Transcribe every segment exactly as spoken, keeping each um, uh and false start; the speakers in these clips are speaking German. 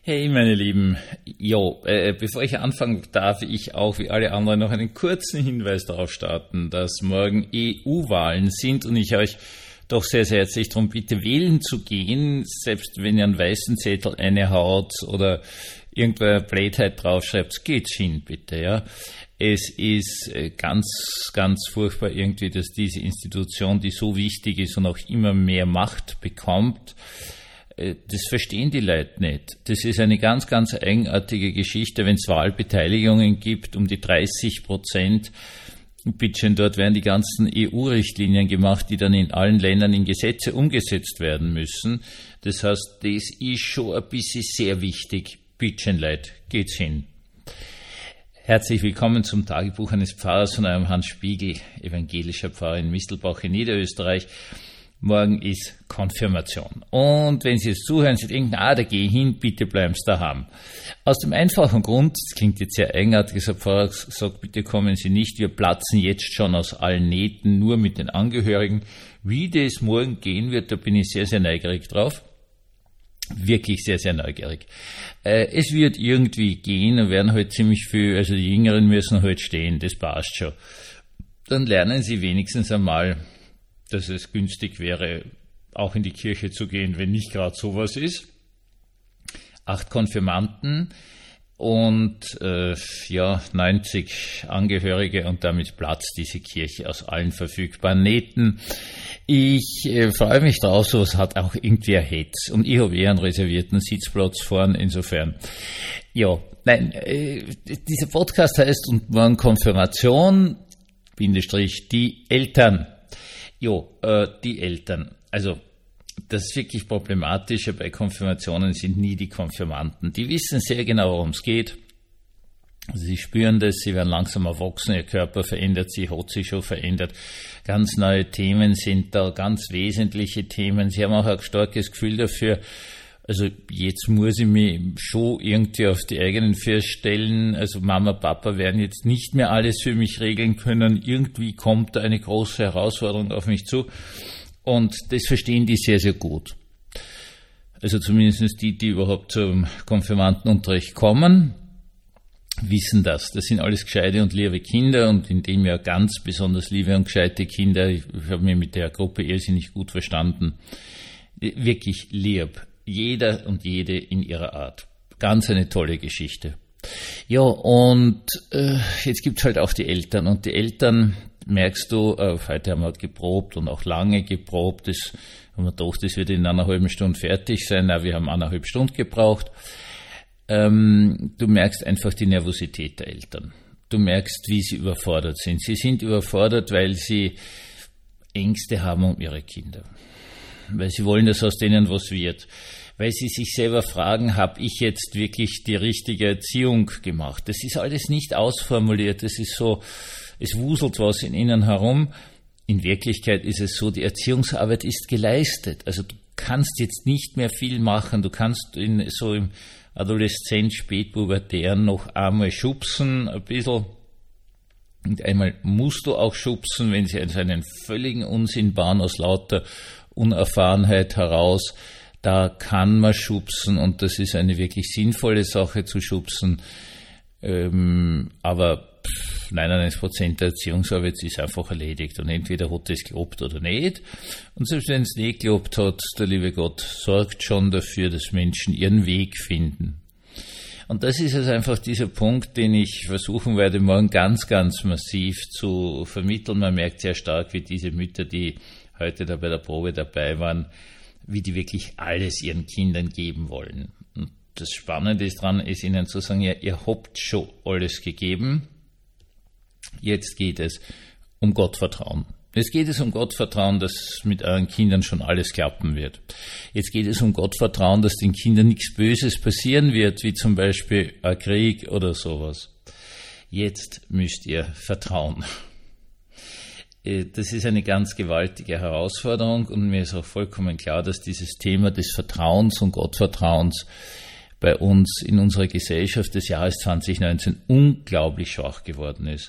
Hey meine Lieben, jo, äh, bevor ich anfange, darf ich auch wie alle anderen noch einen kurzen Hinweis darauf starten, dass morgen E U-Wahlen sind und ich euch doch sehr, sehr herzlich darum bitte, wählen zu gehen, selbst wenn ihr einen weißen Zettel reinhaut oder irgendwer Blödheit draufschreibt, geht's hin bitte, ja. Es ist ganz, ganz furchtbar irgendwie, dass diese Institution, die so wichtig ist und auch immer mehr Macht bekommt, das verstehen die Leute nicht. Das ist eine ganz, ganz eigenartige Geschichte, wenn es Wahlbeteiligungen gibt, um die dreißig Prozent. Bitteschön, dort werden die ganzen E U-Richtlinien gemacht, die dann in allen Ländern in Gesetze umgesetzt werden müssen. Das heißt, das ist schon ein bisschen sehr wichtig. Bitteschön, Leute, geht's hin. Herzlich willkommen zum Tagebuch eines Pfarrers von eurem Hans Spiegel, evangelischer Pfarrer in Mistelbach in Niederösterreich. Morgen ist Konfirmation. Und wenn Sie jetzt zuhören, Sie denken, ah, da gehe ich hin, bitte bleiben Sie daheim. Aus dem einfachen Grund, das klingt jetzt sehr eigenartig, der Pfarrer sagt, bitte kommen Sie nicht, wir platzen jetzt schon aus allen Nähten, nur mit den Angehörigen. Wie das morgen gehen wird, da bin ich sehr, sehr neugierig drauf. Wirklich sehr, sehr neugierig. Äh, es wird irgendwie gehen, da werden halt ziemlich viel, also die Jüngeren müssen halt stehen, das passt schon. Dann lernen Sie wenigstens einmal, dass es günstig wäre, auch in die Kirche zu gehen, wenn nicht gerade sowas ist. Acht Konfirmanden und äh, ja neunzig Angehörige und damit platzt diese Kirche aus allen verfügbaren Nähten. Ich äh, freue mich drauf, sowas hat auch irgendwie ein Hetz und ich habe eher einen reservierten Sitzplatz vorn, insofern. Ja, nein, äh, dieser Podcast heißt und morgen Konfirmation, Bindestrich, die Eltern. Jo, äh, die Eltern. Also das wirklich Problematische bei Konfirmationen sind nie die Konfirmanden. Die wissen sehr genau, worum es geht. Also sie spüren das, sie werden langsam erwachsen, ihr Körper verändert sich, hat sich schon verändert. Ganz neue Themen sind da, ganz wesentliche Themen. Sie haben auch ein starkes Gefühl dafür, also jetzt muss ich mich schon irgendwie auf die eigenen Füße stellen. Also Mama, Papa werden jetzt nicht mehr alles für mich regeln können. Irgendwie kommt da eine große Herausforderung auf mich zu. Und das verstehen die sehr, sehr gut. Also zumindest die, die überhaupt zum Konfirmandenunterricht kommen, wissen das. Das sind alles gescheite und liebe Kinder und in dem Jahr ganz besonders liebe und gescheite Kinder. Ich habe mich mit der Gruppe irrsinnig gut verstanden. Wirklich lieb. Jeder und jede in ihrer Art. Ganz eine tolle Geschichte. Ja, und äh, jetzt gibt's halt auch die Eltern. Und die Eltern, merkst du, äh, heute haben wir halt geprobt und auch lange geprobt. Das haben wir gedacht, das wird in einer halben Stunde fertig sein. Na, wir haben eineinhalb Stunden gebraucht. Ähm, du merkst einfach die Nervosität der Eltern. Du merkst, wie sie überfordert sind. Sie sind überfordert, weil sie Ängste haben um ihre Kinder. Weil sie wollen, dass aus denen was wird. Weil sie sich selber fragen, habe ich jetzt wirklich die richtige Erziehung gemacht? Das ist alles nicht ausformuliert, das ist so, es wuselt was in ihnen herum. In Wirklichkeit ist es so, die Erziehungsarbeit ist geleistet. Also du kannst jetzt nicht mehr viel machen, du kannst in so im Adoleszenz, Spätpubertären noch einmal schubsen, ein bisschen. Und einmal musst du auch schubsen, wenn sie einen völligen Unsinn bauen aus lauter Unerfahrenheit heraus, da kann man schubsen und das ist eine wirklich sinnvolle Sache zu schubsen, ähm, aber pff, neunundneunzig Prozent der Erziehungsarbeit ist einfach erledigt und entweder hat es geklappt oder nicht und selbst wenn es nicht geklappt hat, der liebe Gott sorgt schon dafür, dass Menschen ihren Weg finden. Und das ist jetzt einfach dieser Punkt, den ich versuchen werde, morgen ganz, ganz massiv zu vermitteln. Man merkt sehr stark, wie diese Mütter, die heute da bei der Probe dabei waren, wie die wirklich alles ihren Kindern geben wollen. Und das Spannende ist dran, ist ihnen zu sagen, ja, ihr habt schon alles gegeben, jetzt geht es um Gottvertrauen. Jetzt geht es um Gottvertrauen, dass mit euren Kindern schon alles klappen wird. Jetzt geht es um Gottvertrauen, dass den Kindern nichts Böses passieren wird, wie zum Beispiel ein Krieg oder sowas. Jetzt müsst ihr vertrauen. Das ist eine ganz gewaltige Herausforderung und mir ist auch vollkommen klar, dass dieses Thema des Vertrauens und Gottvertrauens bei uns in unserer Gesellschaft des Jahres zwanzig neunzehn unglaublich schwach geworden ist.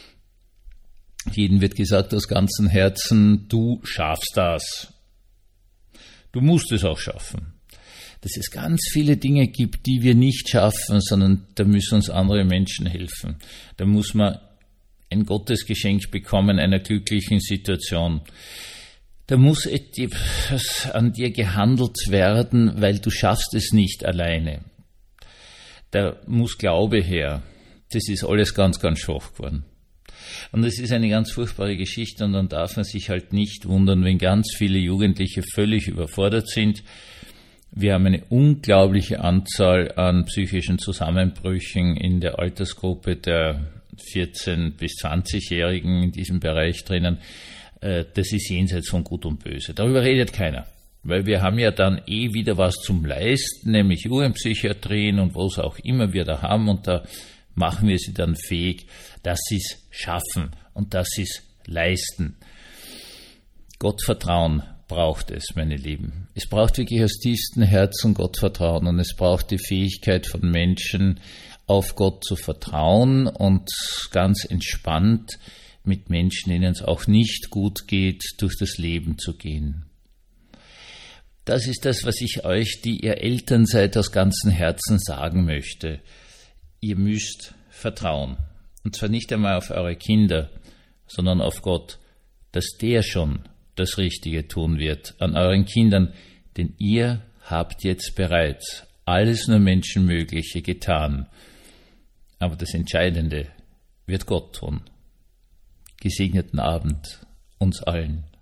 Jedem wird gesagt aus ganzem Herzen, du schaffst das. Du musst es auch schaffen. dass es ganz viele Dinge gibt, die wir nicht schaffen, sondern da müssen uns andere Menschen helfen. Da muss man ein Gottesgeschenk bekommen einer glücklichen Situation. Da muss etwas an dir gehandelt werden, weil du schaffst es nicht alleine. Da muss Glaube her. Das ist alles ganz, ganz schwach geworden. Und es ist eine ganz furchtbare Geschichte und dann darf man sich halt nicht wundern, wenn ganz viele Jugendliche völlig überfordert sind. Wir haben eine unglaubliche Anzahl an psychischen Zusammenbrüchen in der Altersgruppe der vierzehn- bis zwanzigjährigen in diesem Bereich drinnen. Das ist jenseits von Gut und Böse. Darüber redet keiner. Weil wir haben ja dann eh wieder was zum Leisten, nämlich Jugendpsychiatrien und was auch immer wir da haben und da machen wir sie dann fähig, dass sie es schaffen und dass sie es leisten. Gottvertrauen braucht es, meine Lieben. Es braucht wirklich aus tiefstem Herzen Gottvertrauen und es braucht die Fähigkeit von Menschen, auf Gott zu vertrauen und ganz entspannt mit Menschen, denen es auch nicht gut geht, durch das Leben zu gehen. Das ist das, was ich euch, die ihr Eltern seid, aus ganzem Herzen sagen möchte. Ihr müsst vertrauen. Und zwar nicht einmal auf eure Kinder, sondern auf Gott, dass der schon das Richtige tun wird an euren Kindern, denn ihr habt jetzt bereits alles nur Menschenmögliche getan. Aber das Entscheidende wird Gott tun. Gesegneten Abend uns allen.